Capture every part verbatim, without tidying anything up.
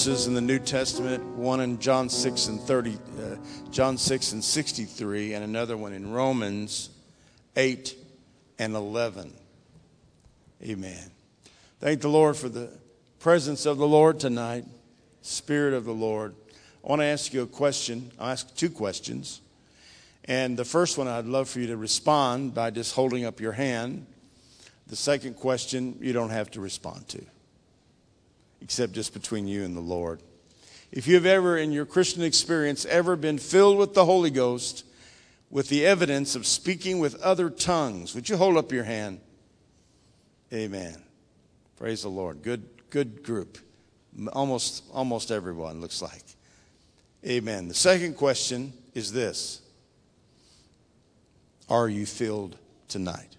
verses in the New Testament, one in John six and thirty, uh, John six and sixty-three, and another one in Romans eight and eleven. Amen. Thank the Lord for the presence of the Lord tonight, Spirit of the Lord. I want to ask you a question. I'll ask two questions. And the first one, I'd love for you to respond by just holding up your hand. The second question, you don't have to respond to, except just between you and the Lord. If you've ever, in your Christian experience, ever been filled with the Holy Ghost with the evidence of speaking with other tongues, would you hold up your hand? Amen. Praise the Lord. Good, good group. Almost, almost everyone looks like. Amen. The second question is this: are you filled tonight?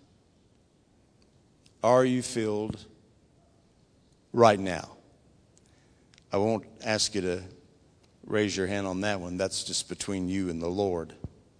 Are you filled right now? I won't ask you to raise your hand on that one. That's just between you and the Lord.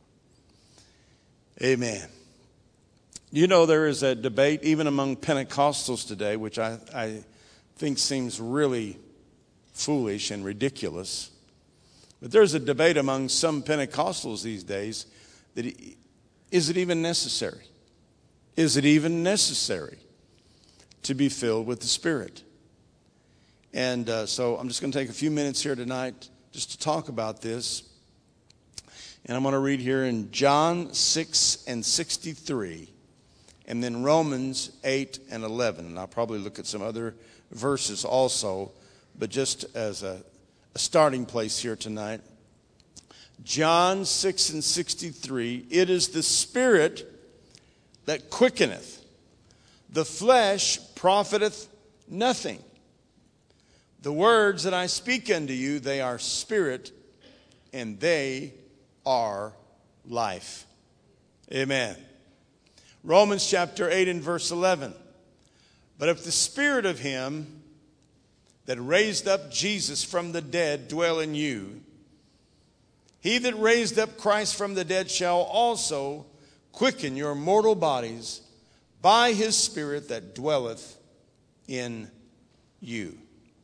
Amen. You know, there is a debate even among Pentecostals today, which I, I think seems really foolish and ridiculous. But there's a debate among some Pentecostals these days that is it even necessary? Is it even necessary to be filled with the Spirit? And uh, so I'm just going to take a few minutes here tonight just to talk about this. And I'm going to read here in John six and sixty-three, and then Romans eight and eleven. And I'll probably look at some other verses also, but just as a, a starting place here tonight. John six and sixty-three, it is the Spirit that quickeneth, the flesh profiteth nothing. The words that I speak unto you, they are spirit, and they are life. Amen. Romans chapter eight and verse eleven. But if the Spirit of him that raised up Jesus from the dead dwell in you, he that raised up Christ from the dead shall also quicken your mortal bodies by his Spirit that dwelleth in you.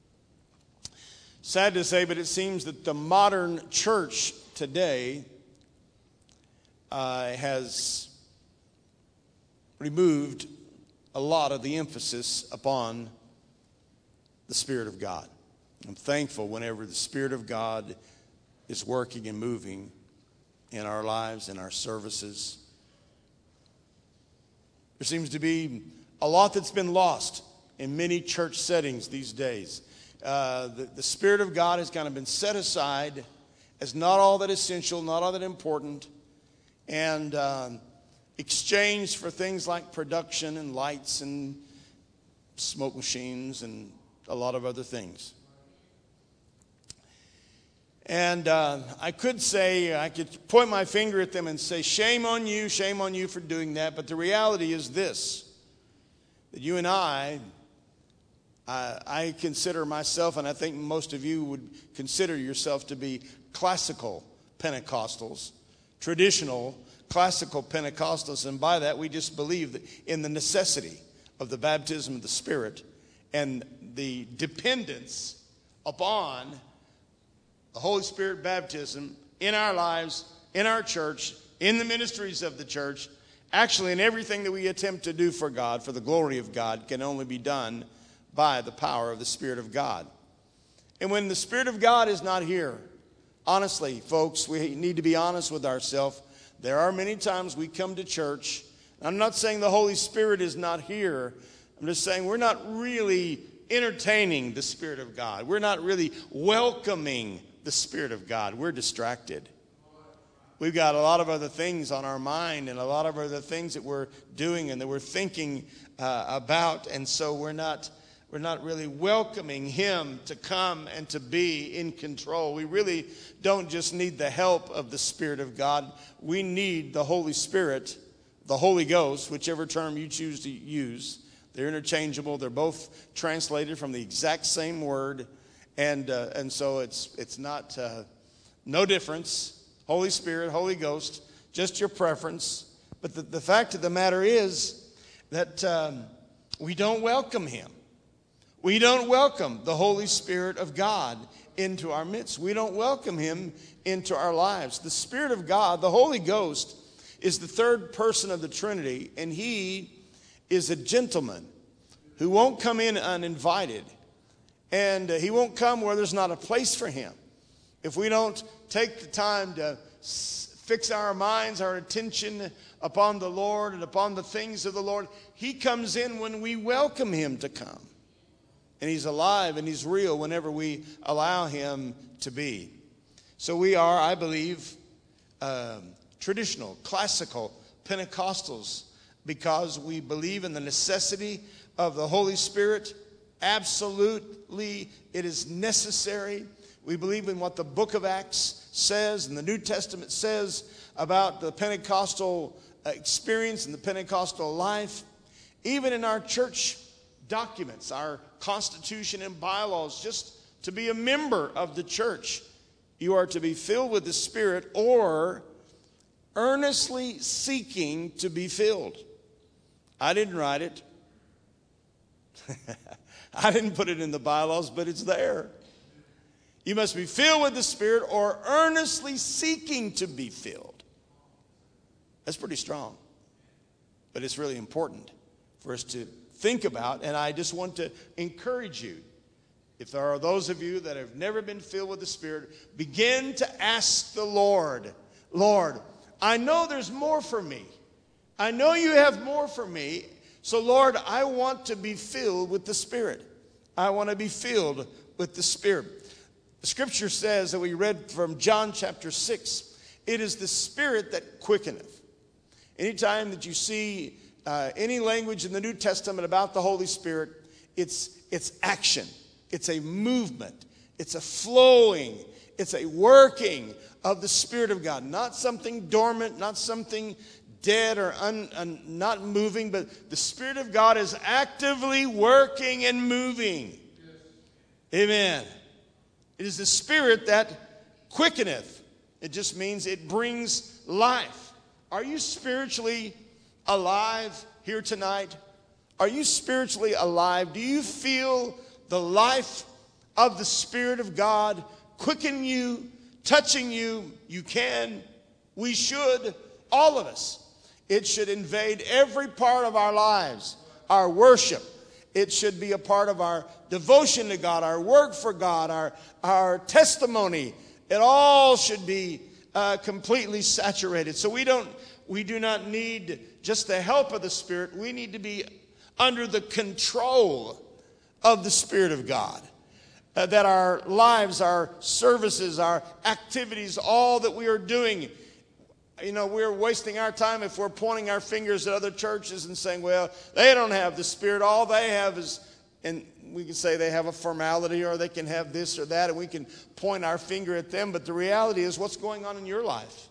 Sad to say, but it seems that the modern church today uh, has removed a lot of the emphasis upon the Spirit of God. I'm thankful whenever the Spirit of God is working and moving in our lives, in our services. There seems to be a lot that's been lost in many church settings these days. Uh, the, the Spirit of God has kind of been set aside as not all that essential, not all that important, and uh, exchanged for things like production and lights and smoke machines and a lot of other things. And uh, I could say, I could point my finger at them and say, shame on you, shame on you for doing that. But the reality is this, that you and I, I, I consider myself, and I think most of you would consider yourself to be classical Pentecostals, traditional classical Pentecostals. And by that, we just believe that in the necessity of the baptism of the Spirit and the dependence upon the Holy Spirit baptism in our lives, in our church, in the ministries of the church, actually in everything that we attempt to do for God, for the glory of God, can only be done by the power of the Spirit of God. And when the Spirit of God is not here, honestly, folks, we need to be honest with ourselves. There are many times we come to church. I'm not saying the Holy Spirit is not here. I'm just saying we're not really entertaining the Spirit of God. We're not really welcoming the Spirit of God. We're distracted. We've got a lot of other things on our mind and a lot of other things that we're doing and that we're thinking uh, about. And so we're not we're not really welcoming him to come and to be in control. We really don't just need the help of the Spirit of God. We need the Holy Spirit, the Holy Ghost, whichever term you choose to use. They're interchangeable. They're both translated from the exact same word. And uh, and so it's it's not uh, no difference. Holy Spirit, Holy Ghost, just your preference. But the, the fact of the matter is that um, we don't welcome him. We don't welcome the Holy Spirit of God into our midst. We don't welcome him into our lives. The Spirit of God, the Holy Ghost, is the third person of the Trinity, and he is a gentleman who won't come in uninvited, and uh, he won't come where there's not a place for him. If we don't take the time to s- fix our minds, our attention upon the Lord and upon the things of the Lord, he comes in when we welcome him to come. And he's alive and he's real whenever we allow him to be. So we are, I believe, um, traditional, classical Pentecostals because we believe in the necessity of the Holy Spirit. Absolutely, it is necessary. We believe in what the book of Acts says and the New Testament says about the Pentecostal experience and the Pentecostal life. Even in our church documents, our constitution and bylaws, just to be a member of the church, you are to be filled with the Spirit or earnestly seeking to be filled. I didn't write it. I didn't put it in the bylaws, but it's there. You must be filled with the Spirit or earnestly seeking to be filled. That's pretty strong. But it's really important for us to think about. And I just want to encourage you. If there are those of you that have never been filled with the Spirit, begin to ask the Lord, Lord, I know there's more for me. I know you have more for me. So, Lord, I want to be filled with the Spirit. I want to be filled with the Spirit. The scripture says that we read from John chapter six, it is the Spirit that quickeneth. Anytime that you see uh, any language in the New Testament about the Holy Spirit, it's, it's action. It's a movement. It's a flowing. It's a working of the Spirit of God. Not something dormant, not something dead or un, un, not moving, but the Spirit of God is actively working and moving. Yes. Amen. It is the Spirit that quickeneth. It just means it brings life. Are you spiritually alive here tonight? Are you spiritually alive? Do you feel the life of the Spirit of God quicken you, touching you? You can. We should. All of us. It should invade every part of our lives. Our worship. It should be a part of our devotion to God, our work for God, our, our testimony. It all should be uh, completely saturated. So we don't, we do not need just the help of the Spirit. We need to be under the control of the Spirit of God. Uh, that our lives, our services, our activities, all that we are doing, you know, we're wasting our time if we're pointing our fingers at other churches and saying, well, they don't have the Spirit. All they have is, and we can say they have a formality or they can have this or that, and we can point our finger at them. But the reality is, what's going on in your life?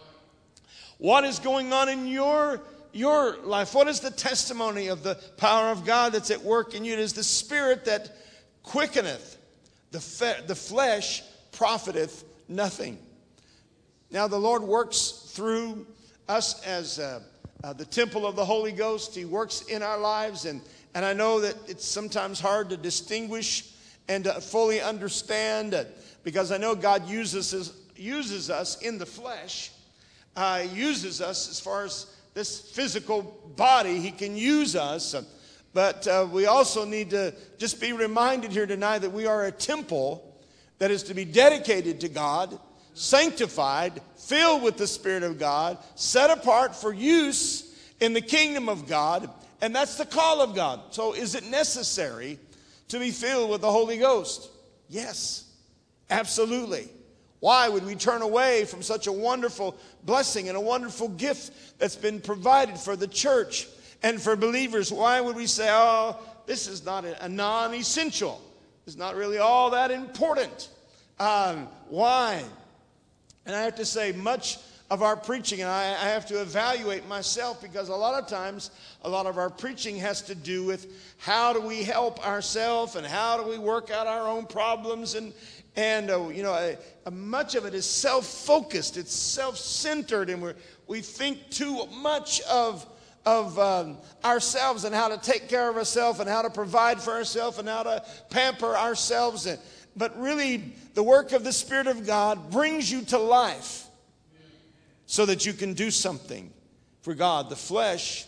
What is going on in your, your life? What is the testimony of the power of God that's at work in you? It is the Spirit that quickeneth. The, fe- the flesh profiteth nothing. Now the Lord works through us as uh, uh, the temple of the Holy Ghost. He works in our lives. And, and I know that it's sometimes hard to distinguish and to fully understand uh, because I know God uses us, uses us in the flesh. Uh, uses us as far as this physical body. He can use us. Uh, but uh, we also need to just be reminded here tonight that we are a temple that is to be dedicated to God, sanctified, filled with the Spirit of God, set apart for use in the kingdom of God, and that's the call of God. So is it necessary to be filled with the Holy Ghost? Yes, absolutely. Why would we turn away from such a wonderful blessing and a wonderful gift that's been provided for the church and for believers? Why would we say, oh, this is not a non-essential. It's not really all that important. Um, why? And I have to say, much of our preaching, and I, I have to evaluate myself because a lot of times, a lot of our preaching has to do with how do we help ourselves and how do we work out our own problems. And, and uh, you know, uh, uh, much of it is self-focused. It's self-centered, and we're, we think too much of of um, ourselves and how to take care of ourselves and how to provide for ourselves and how to pamper ourselves. And, but really, the work of the Spirit of God brings you to life so that you can do something for God. The flesh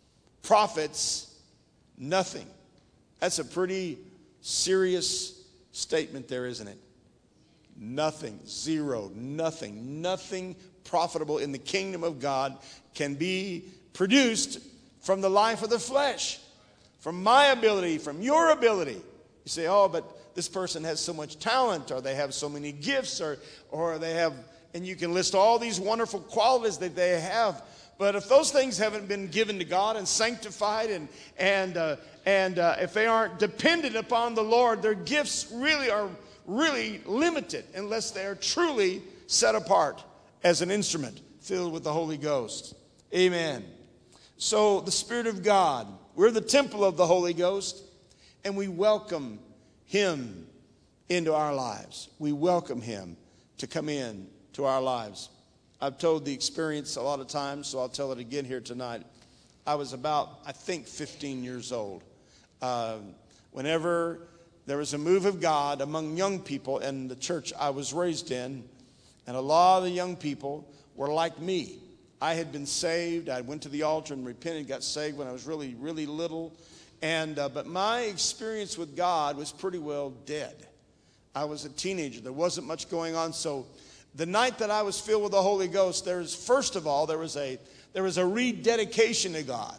profits nothing. That's a pretty serious statement there, isn't it? Nothing, zero, nothing, nothing profitable in the kingdom of God can be produced from the life of the flesh, from my ability, from your ability. You say, oh, but this person has so much talent, or they have so many gifts, or, or they have, and you can list all these wonderful qualities that they have. But if those things haven't been given to God and sanctified, and and uh, and uh, if they aren't dependent upon the Lord, their gifts really are really limited unless they are truly set apart as an instrument filled with the Holy Ghost. Amen. So the Spirit of God, we're the temple of the Holy Ghost, and we welcome Him into our lives. We welcome Him to come in to our lives. I've told the experience a lot of times, so I'll tell it again here tonight. I was about, I think, fifteen years old. Uh, whenever there was a move of God among young people in the church I was raised in, and a lot of the young people were like me. I had been saved. I went to the altar and repented, got saved when I was really, really little. And uh, but my experience with God was pretty well dead. I was a teenager. There wasn't much going on. So the night that I was filled with the Holy Ghost, there's first of all, there was a there was a rededication to God.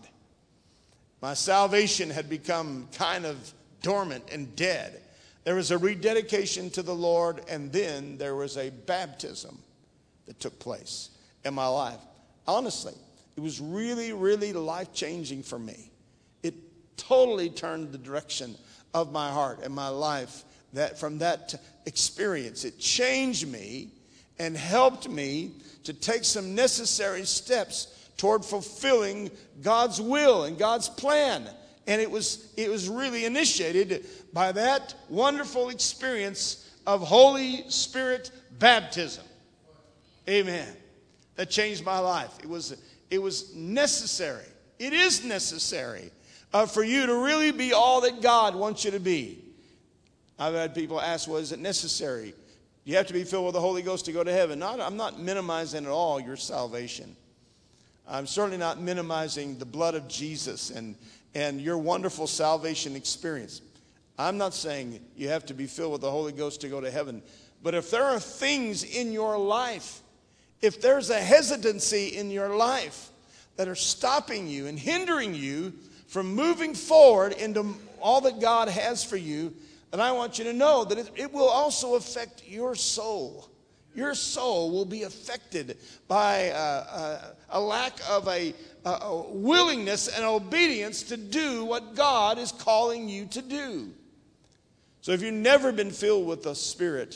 My salvation had become kind of dormant and dead. There was a rededication to the Lord, and then there was a baptism that took place in my life. Honestly, it was really, really life-changing for me. It totally turned the direction of my heart and my life. That from that experience, it changed me and helped me to take some necessary steps toward fulfilling God's will and God's plan. And it was it was really initiated by that wonderful experience of Holy Spirit baptism. Amen. That changed my life. It was it was necessary. It is necessary uh, for you to really be all that God wants you to be. I've had people ask, well, is it necessary? You have to be filled with the Holy Ghost to go to heaven. Not, I'm not minimizing at all your salvation. I'm certainly not minimizing the blood of Jesus and, and your wonderful salvation experience. I'm not saying you have to be filled with the Holy Ghost to go to heaven. But if there are things in your life, if there's a hesitancy in your life that are stopping you and hindering you from moving forward into all that God has for you, then I want you to know that it, it will also affect your soul. Your soul will be affected by uh, uh, a lack of a, a willingness and obedience to do what God is calling you to do. So if you've never been filled with the Spirit,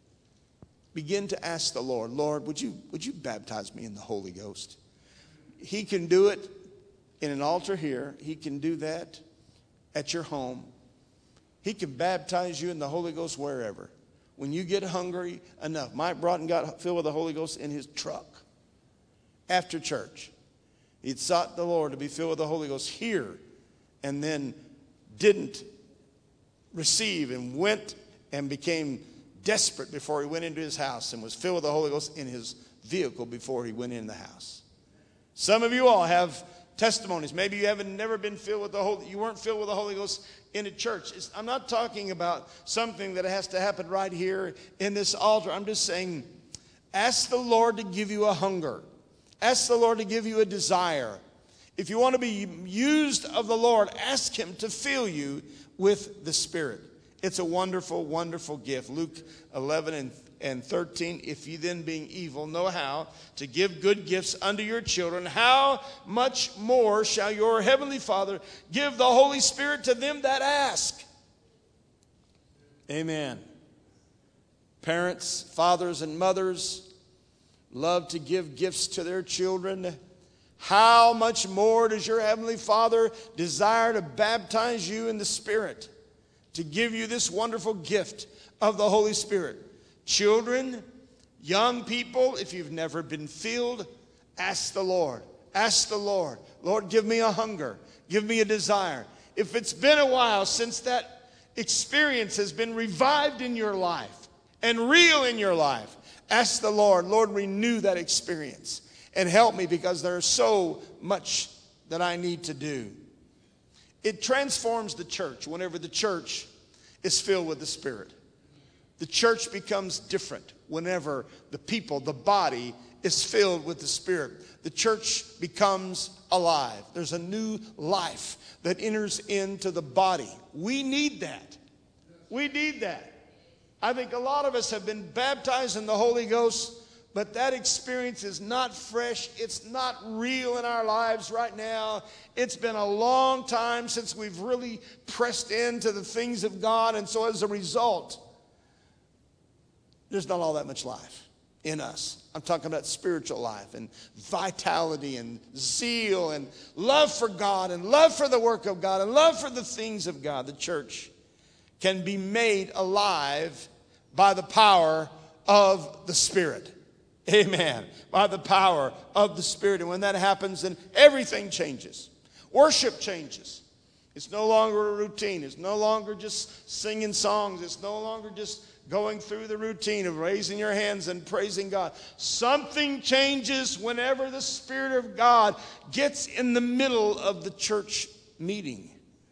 begin to ask the Lord, Lord, would you, would you baptize me in the Holy Ghost? He can do it in an altar here. He can do that at your home. He can baptize you in the Holy Ghost wherever. When you get hungry enough. Mike Broughton got filled with the Holy Ghost in his truck after church. He'd sought the Lord to be filled with the Holy Ghost here, and then didn't receive and went and became desperate before he went into his house, and was filled with the Holy Ghost in his vehicle before he went in the house. Some of you all have testimonies. Maybe you haven't never been filled with the Holy, you weren't filled with the Holy Ghost in a church. It's, I'm not talking about something that has to happen right here in this altar. I'm just saying, ask the Lord to give you a hunger. Ask the Lord to give you a desire. If you want to be used of the Lord, ask Him to fill you with the Spirit. It's a wonderful, wonderful gift. Luke eleven and And thirteen, if you then being evil know how to give good gifts unto your children, how much more shall your heavenly Father give the Holy Spirit to them that ask? Amen. Parents, fathers, and mothers love to give gifts to their children. How much more does your heavenly Father desire to baptize you in the Spirit, to give you this wonderful gift of the Holy Spirit? Children, young people, if you've never been filled, ask the Lord. Ask the Lord, Lord, give me a hunger. Give me a desire. If it's been a while since that experience has been revived in your life and real in your life, ask the Lord, Lord, renew that experience and help me, because there's so much that I need to do. It transforms the church whenever the church is filled with the Spirit. The church becomes different whenever the people, the body, is filled with the Spirit. The church becomes alive. There's a new life that enters into the body. We need that. We need that. I think a lot of us have been baptized in the Holy Ghost, but that experience is not fresh. It's not real in our lives right now. It's been a long time since we've really pressed into the things of God. And so as a result, there's not all that much life in us. I'm talking about spiritual life and vitality and zeal and love for God and love for the work of God and love for the things of God. The church can be made alive by the power of the Spirit. Amen. By the power of the Spirit. And when that happens, then everything changes. Worship changes. It's no longer a routine. It's no longer just singing songs. It's no longer just going through the routine of raising your hands and praising God. Something changes whenever the Spirit of God gets in the middle of the church meeting.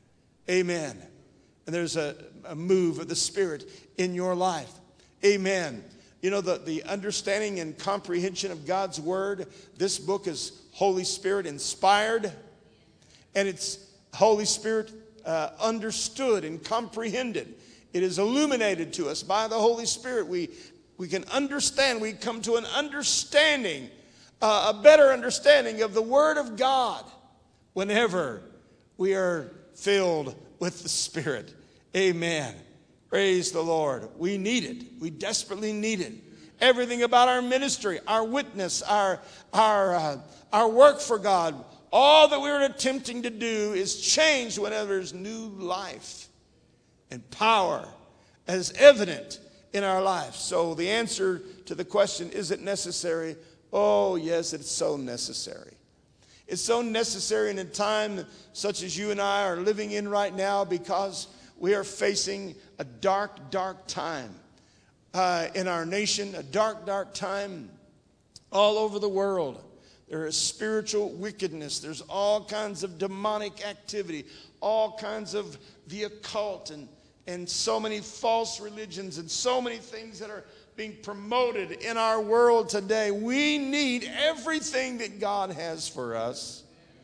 Amen. And there's a, a move of the Spirit in your life. Amen. You know, the, the understanding and comprehension of God's Word, this book is Holy Spirit inspired, and it's Holy Spirit uh, understood and comprehended. It is illuminated to us by the Holy Spirit. We, we can understand, we come to an understanding, uh, a better understanding of the Word of God whenever we are filled with the Spirit. Amen. Praise the Lord. We need it. We desperately need it. Everything about our ministry, our witness, our, our, uh, our work for God, all that we're attempting to do is changed whenever there's new life and power as evident in our life. So the answer to the question, is it necessary? Oh, yes, it's so necessary. It's so necessary in a time such as you and I are living in right now, because we are facing a dark, dark time uh, in our nation, a dark, dark time all over the world. There is spiritual wickedness. There's all kinds of demonic activity, all kinds of the occult, and, and so many false religions, and so many things that are being promoted in our world today. We need everything that God has for us.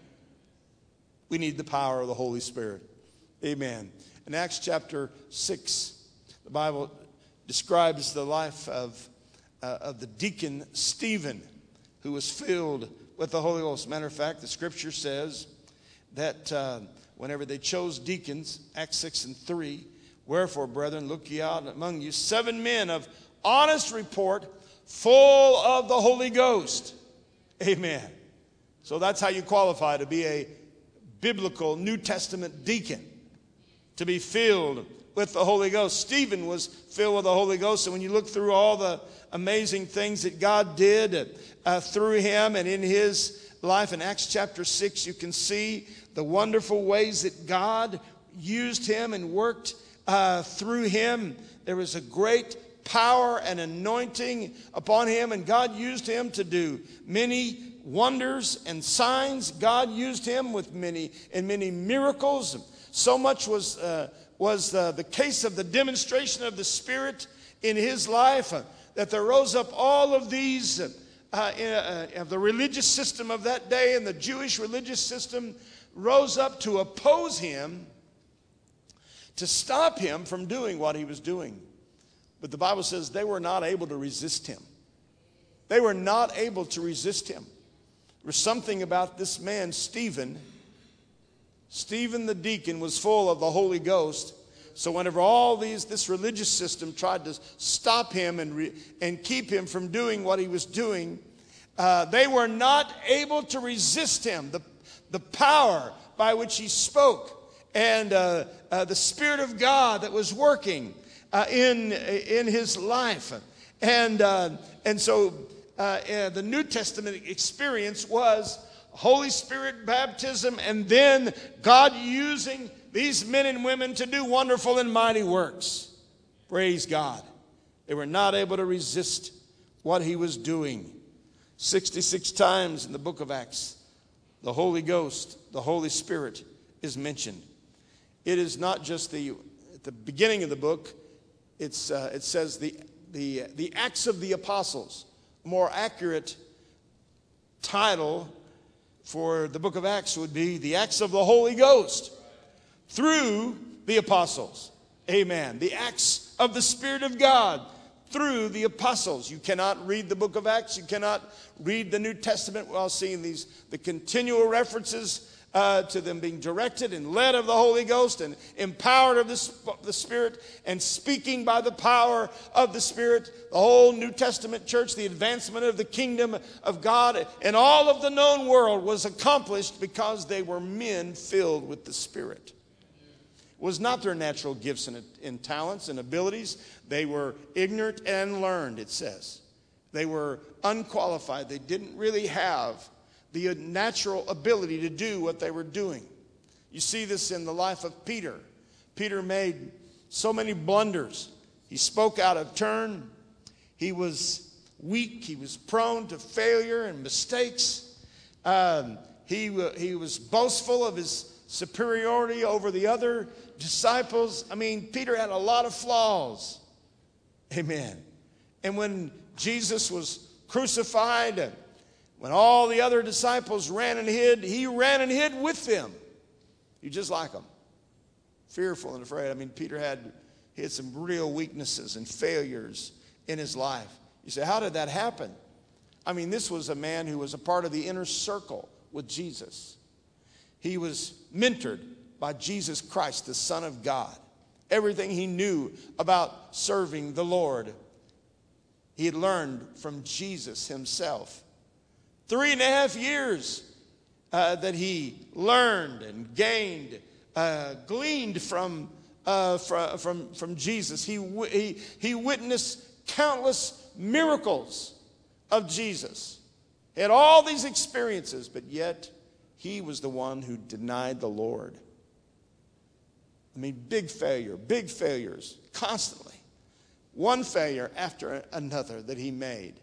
We need the power of the Holy Spirit. Amen. In Acts chapter six, the Bible describes the life of, uh, of the deacon Stephen, who was filled with the Holy Ghost. Matter of fact, the scripture says that uh, whenever they chose deacons, Acts six and three, wherefore, brethren, look ye out among you seven men of honest report, full of the Holy Ghost. Amen. So that's how you qualify to be a biblical New Testament deacon, to be filled with the Holy Ghost. Stephen was filled with the Holy Ghost, and when you look through all the amazing things that God did uh, through him and in his life in Acts chapter six, you can see the wonderful ways that God used him and worked uh, through him. There was a great power and anointing upon him, and God used him to do many wonders and signs. God used him with many and many miracles. So much was uh, was uh, the case of the demonstration of the Spirit in his life uh, that there rose up all of these uh, uh, in, uh, of the religious system of that day, and the Jewish religious system rose up to oppose him, to stop him from doing what he was doing. But the Bible says they were not able to resist him. They were not able to resist him. There was something about this man, Stephen. Stephen the deacon was full of the Holy Ghost. So whenever all these this religious system tried to stop him and re, and keep him from doing what he was doing, uh, they were not able to resist him. The, the power by which he spoke, and uh, uh, the Spirit of God that was working uh, in in his life, and uh, and so uh, uh, the New Testament experience was Holy Spirit baptism, and then God using these men and women to do wonderful and mighty works. Praise God. They were not able to resist what he was doing. sixty-six times in the book of Acts, the Holy Ghost, the Holy Spirit is mentioned. It is not just the, at the beginning of the book, it's, uh, it says the, the, the Acts of the Apostles. More accurate title for the book of Acts would be the Acts of the Holy Ghost through the apostles. Amen. The Acts of the Spirit of God through the apostles. You cannot read the book of Acts. You cannot read the New Testament while seeing these, the continual references uh, to them being directed and led of the Holy Ghost and empowered of the, the Spirit and speaking by the power of the Spirit. The whole New Testament church, the advancement of the kingdom of God and all of the known world was accomplished because they were men filled with the Spirit. It was not their natural gifts and, and talents and abilities. They were ignorant and learned, it says. They were unqualified. They didn't really have the natural ability to do what they were doing. You see this in the life of Peter. Peter made so many blunders. He spoke out of turn. He was weak. He was prone to failure and mistakes. Um, he, he was boastful of his superiority over the other disciples. I mean, Peter had a lot of flaws. Amen. And when Jesus was crucified, when all the other disciples ran and hid, he ran and hid with them. He just like them. Fearful and afraid. I mean, Peter had, he had some real weaknesses and failures in his life. You say, how did that happen? I mean, this was a man who was a part of the inner circle with Jesus. He was mentored by Jesus Christ, the Son of God. Everything he knew about serving the Lord, he had learned from Jesus himself. Three and a half years uh, that he learned and gained, uh, gleaned from, uh, from, from, from Jesus. He, he, he witnessed countless miracles of Jesus. He had all these experiences, but yet he was the one who denied the Lord. I mean, big failure, big failures, constantly. One failure after another that he made.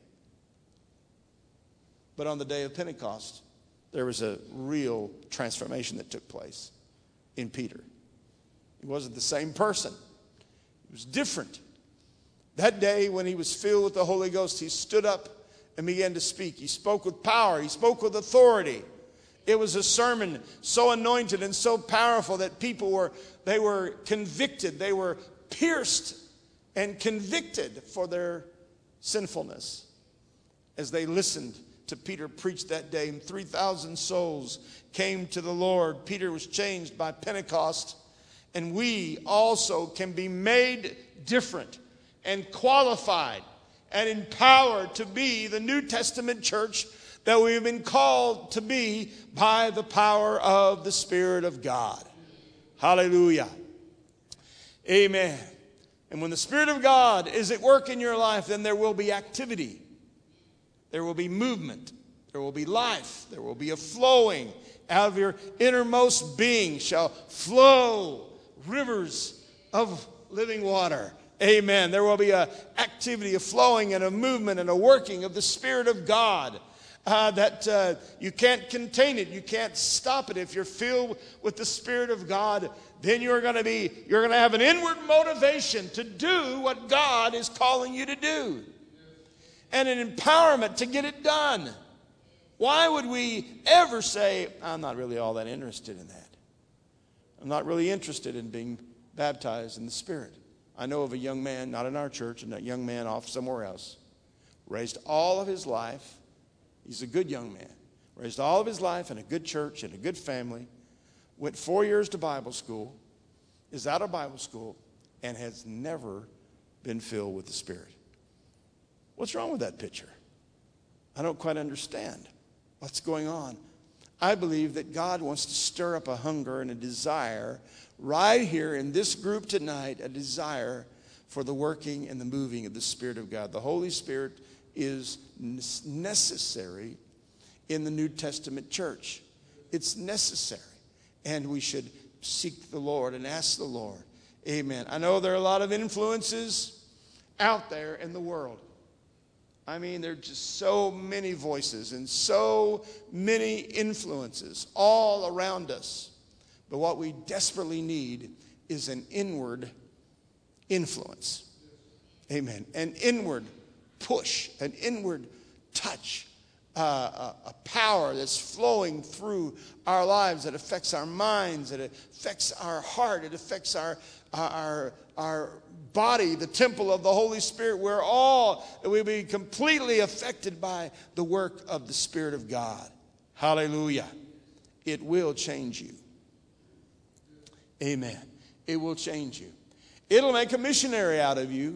But on the day of Pentecost, there was a real transformation that took place in Peter. He wasn't the same person. He was different. That day when he was filled with the Holy Ghost, he stood up and began to speak. He spoke with power. He spoke with authority. It was a sermon so anointed and so powerful that people were, they were convicted. They were pierced and convicted for their sinfulness as they listened to Peter preach that day. And three thousand souls came to the Lord. Peter was changed by Pentecost. And we also can be made different and qualified and empowered to be the New Testament church that we have been called to be by the power of the Spirit of God. Hallelujah. Amen. And when the Spirit of God is at work in your life, then there will be activity. There will be movement. There will be life. There will be a flowing. Out of your innermost being shall flow rivers of living water. Amen. There will be an activity, a flowing and a movement and a working of the Spirit of God. Uh, that uh, you can't contain it. You can't stop it. If you're filled with the Spirit of God, then you're going to be, you're going to have an inward motivation to do what God is calling you to do. And an empowerment to get it done. Why would we ever say, I'm not really all that interested in that. I'm not really interested in being baptized in the Spirit. I know of a young man, not in our church, and a young man off somewhere else, raised all of his life. He's a good young man. Raised all of his life in a good church, in a good family. Went four years to Bible school. Is out of Bible school. And has never been filled with the Spirit. What's wrong with that picture? I don't quite understand what's going on. I believe that God wants to stir up a hunger and a desire right here in this group tonight. A desire for the working and the moving of the Spirit of God. The Holy Spirit is necessary in the New Testament church. It's necessary. And we should seek the Lord and ask the Lord. Amen. I know there are a lot of influences out there in the world. I mean, there are just so many voices and so many influences all around us. But what we desperately need is an inward influence. Amen. An inward push, an inward touch, uh, a, a power that's flowing through our lives that affects our minds, that affects our heart, it affects our our our body, the temple of the Holy Spirit. We're all, we'll be completely affected by the work of the Spirit of God. Hallelujah. It will change you. Amen. It will change you. It'll make a missionary out of you.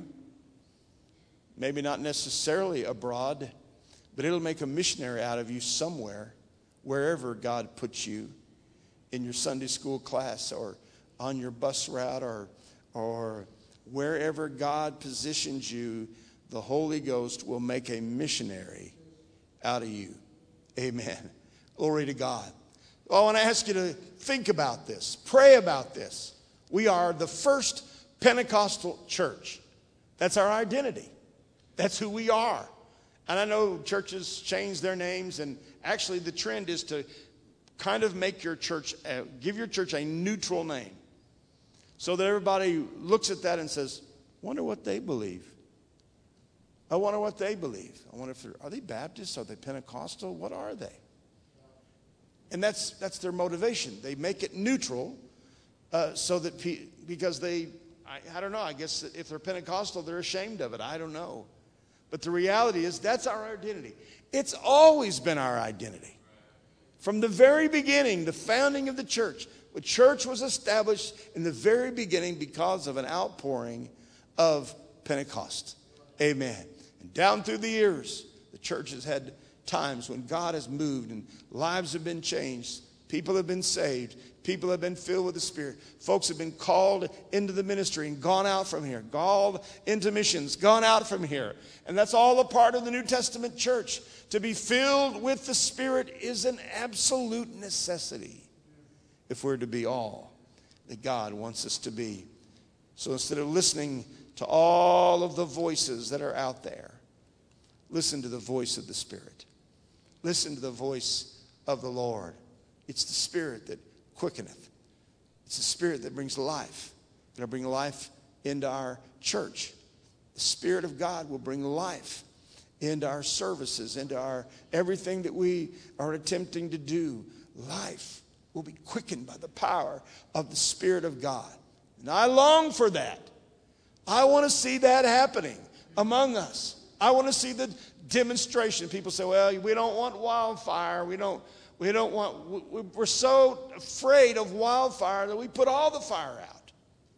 Maybe not necessarily abroad, but it'll make a missionary out of you somewhere, wherever God puts you, in your Sunday school class or on your bus route or or wherever God positions you, the Holy Ghost will make a missionary out of you. Amen. Glory to God. Well, I want to ask you to think about this. Pray about this. We are the first Pentecostal church. That's our identity. That's who we are. And I know churches change their names, and actually the trend is to kind of make your church, uh, give your church a neutral name. So that everybody looks at that and says, wonder what they believe. I wonder what they believe. I wonder if they're, are they Baptists? Are they Pentecostal? What are they? And that's that's their motivation. They make it neutral uh, so that, pe- because they, I, I don't know, I guess if they're Pentecostal, they're ashamed of it. I don't know. But the reality is that's our identity. It's always been our identity. From the very beginning, the founding of the church, the church was established in the very beginning because of an outpouring of Pentecost. Amen. And down through the years, the church has had times when God has moved and lives have been changed. People have been saved. People have been filled with the Spirit. Folks have been called into the ministry and gone out from here. Called into missions, gone out from here. And that's all a part of the New Testament church. To be filled with the Spirit is an absolute necessity if we're to be all that God wants us to be. So instead of listening to all of the voices that are out there, listen to the voice of the Spirit. Listen to the voice of the Lord. It's the Spirit that quickeneth. It's the Spirit that brings life. It'll bring life into our church. The Spirit of God will bring life into our services, into our everything that we are attempting to do. Life will be quickened by the power of the Spirit of God. And I long for that. I want to see that happening among us. I want to see the demonstration. People say, well, we don't want wildfire. We don't, we don't want, we're so afraid of wildfire that we put all the fire out.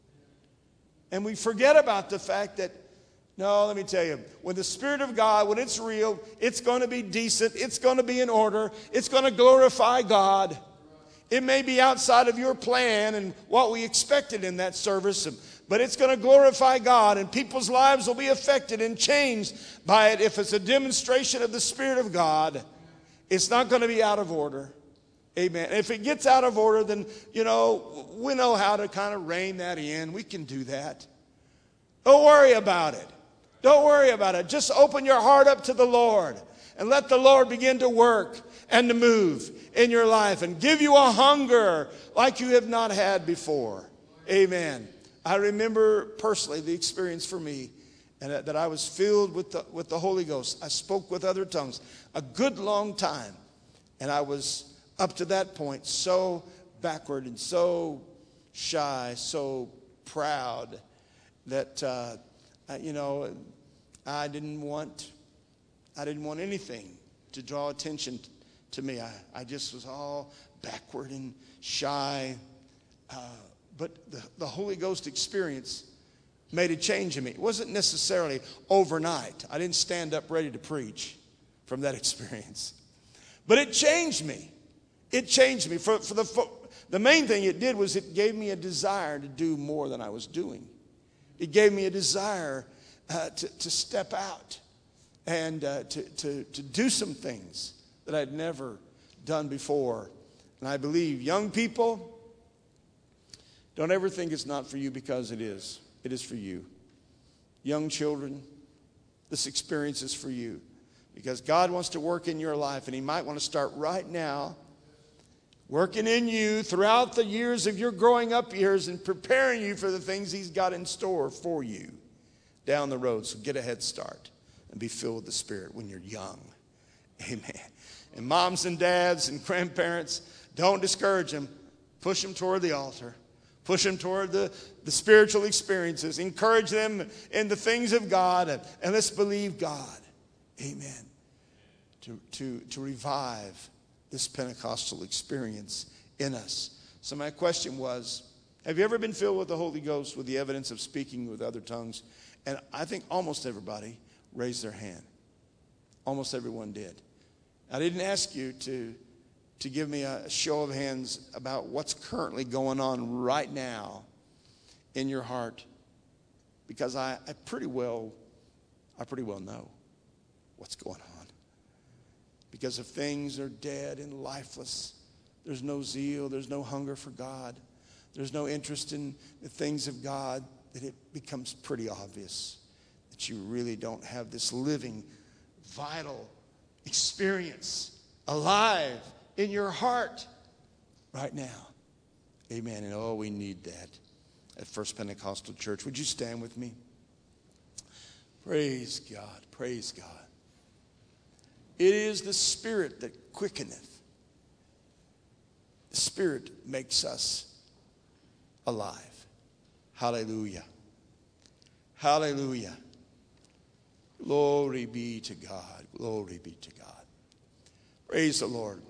And we forget about the fact that, no, let me tell you, when the Spirit of God, when it's real, it's going to be decent. It's going to be in order. It's going to glorify God. It may be outside of your plan and what we expected in that service, but it's going to glorify God, and people's lives will be affected and changed by it. If it's a demonstration of the Spirit of God, it's not going to be out of order. Amen. If it gets out of order, then, you know, we know how to kind of rein that in. We can do that. Don't worry about it. Don't worry about it. Just open your heart up to the Lord and let the Lord begin to work and to move in your life and give you a hunger like you have not had before. Amen. I remember personally the experience for me, and that I was filled with the, with the Holy Ghost. I spoke with other tongues a good long time, and I was up to that point so backward and so shy, so proud that uh, I, you know I didn't want I didn't want anything to draw attention to me. I, I just was all backward and shy. Uh, but the, the Holy Ghost experience made a change in me. It wasn't necessarily overnight. I didn't stand up ready to preach from that experience. But it changed me. It changed me. For, for the, for, the main thing it did was it gave me a desire to do more than I was doing. It gave me a desire uh, to, to step out and uh, to, to, to do some things that I'd never done before. And I believe young people, don't ever think it's not for you, because it is. It is for you. Young children, this experience is for you, because God wants to work in your life, and he might want to start right now working in you throughout the years of your growing up years and preparing you for the things he's got in store for you down the road. So get a head start and be filled with the Spirit when you're young. Amen. And moms and dads and grandparents, don't discourage them. Push them toward the altar. Push them toward the, the spiritual experiences. Encourage them in the things of God. And, and let's believe God. Amen. To, to, to revive this Pentecostal experience in us. So my question was, have you ever been filled with the Holy Ghost with the evidence of speaking with other tongues? And I think almost everybody raised their hand. Almost everyone did. I didn't ask you to, to give me a show of hands about what's currently going on right now in your heart, because I, I pretty well, I pretty well know what's going on. Because if things are dead and lifeless, there's no zeal, there's no hunger for God, there's no interest in the things of God, that it becomes pretty obvious that you really don't have this living, vital experience alive in your heart right now. Amen. And oh, we need that at First Pentecostal Church. Would you stand with me? Praise God. Praise God. It is the Spirit that quickeneth. The Spirit makes us alive. Hallelujah. Hallelujah. Glory be to God. Glory be to God. Praise the Lord.